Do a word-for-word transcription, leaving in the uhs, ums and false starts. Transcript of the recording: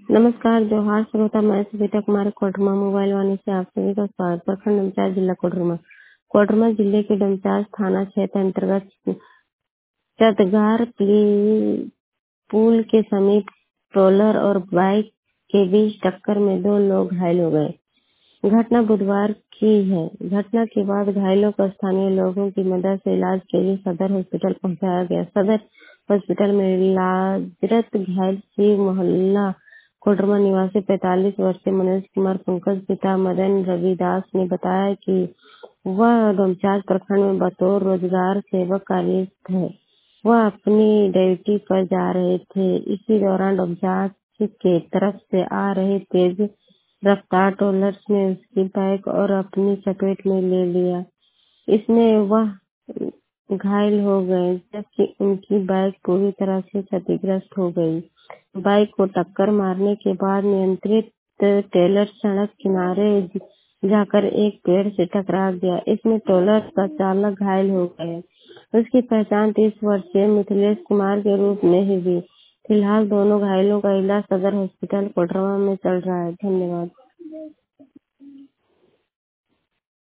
नमस्कार जोहार श्रोता, मैं सुनीता कुमारी कोडरमा मोबाइल वाणी से आप सभी का स्वागत। प्रखंड डमचार जिला कोडरमा कोडरमा जिले के डमचार थाना क्षेत्र अंतर्गत चतगार पुल के समीप ट्रोलर और बाइक के बीच टक्कर में दो लोग घायल हो गए। घटना बुधवार की है। घटना के बाद घायलों को स्थानीय लोगों की मदद से इलाज के लिए सदर हॉस्पिटल पहुंचाया गया। सदर हॉस्पिटल में इलाजरत घायल शिव मोहल्ला कोडरमा निवासी पैंतालीस वर्षीय मनोज कुमार पंकज पिता मदन रविदास ने बताया कि वह डोमचांच प्रखंड में बतौर रोजगार सेवक कार्यरत है। वह अपनी ड्यूटी पर जा रहे थे। इसी दौरान डोमचांच के तरफ से आ रहे तेज रफ्तार ट्रोलर ने उसकी बाइक और अपनी चपेट में ले लिया। इसमें वह घायल हो गए, जबकि उनकी बाइक पूरी तरह से क्षतिग्रस्त हो गई। बाइक को टक्कर मारने के बाद नियंत्रित ट्रेलर सड़क किनारे जाकर एक पेड़ से टकरा गया। इसमें ट्रेलर का चालक घायल हो गया। उसकी पहचान तीस वर्षीय मिथिलेश कुमार के रूप में हुई। फिलहाल दोनों घायलों का इलाज सदर हॉस्पिटल कोडरमा में चल रहा है। धन्यवाद।